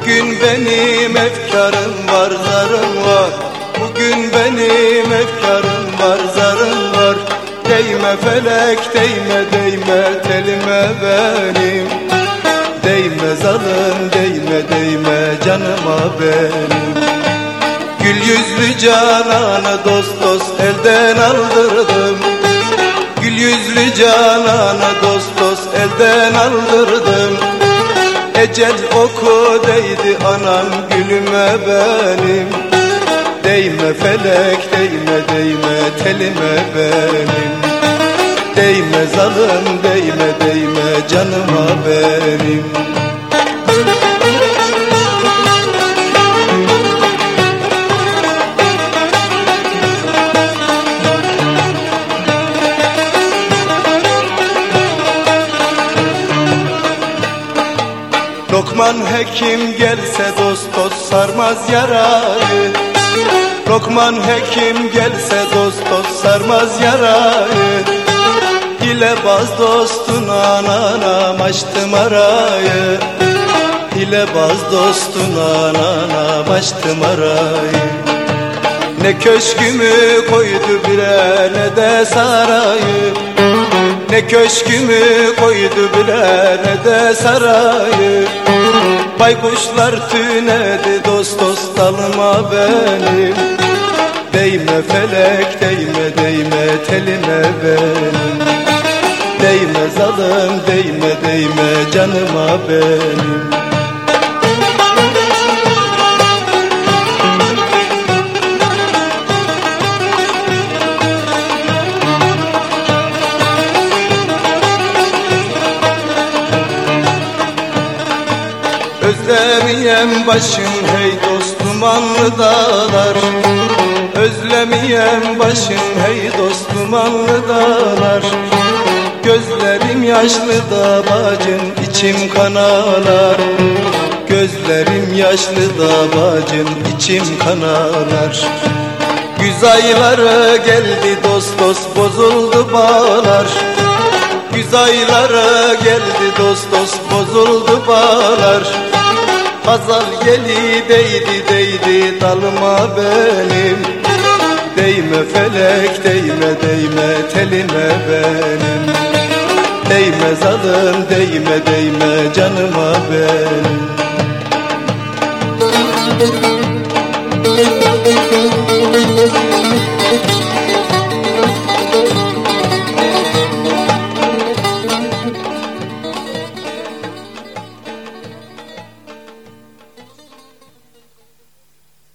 Bugün benim efkarım var, zarım var. Bugün benim efkarım var, zarım var. Değme felek, değme, değme telime benim. Değme zalim, değme, değme canıma benim. Gül yüzlü cananı dost dost elden aldırdım. Gül yüzlü cananı dost dost elden aldırdım. Ecel oku değdi anam gülüme benim. Değme felek, değme, değme telime benim. Değme zalim, değme, değme canıma benim. Lokman hekim gelse dost dost sarmaz yarayı. Lokman hekim gelse dost dost sarmaz yarayı. Hilebaz dostun ananam açtım arayı. Hilebaz dostun ananam açtım arayı. Ne köşkümü koydu bire ne de sarayı. Ne köşkümü koydu bile ne de sarayı. Baykuşlar tünedi dost dost dalıma benim. Değme felek, değme, değme telime benim. Değme zalim, değme, değme canıma benim. Özlemiyem başım hey dostum anlı dağlar. Özlemiyem başım hey dostum anlı dağlar. Gözlerim yaşlı da bacım içim kanalar. Gözlerim yaşlı da bacım içim kanalar. Güz ayları geldi dost dost bozuldu bağlar. Güz ayları geldi dost dost bozuldu bağlar. Hazal geli değdi değdi dalıma benim. Değme felek, değme, değme telime benim. Değme zalim, değme, değme canıma benim.